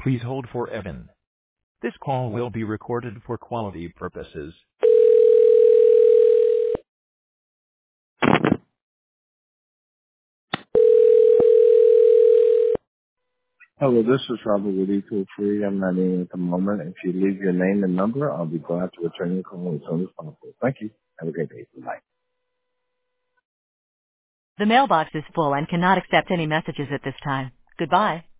Please hold for Evan. This call will be recorded for quality purposes. Hello, this is Robert with Eco Free. I'm not in at the moment. If you leave your name and number, I'll be glad to return your call as soon as possible. Thank you. Have a great day. Bye. The mailbox is full and cannot accept any messages at this time. Goodbye.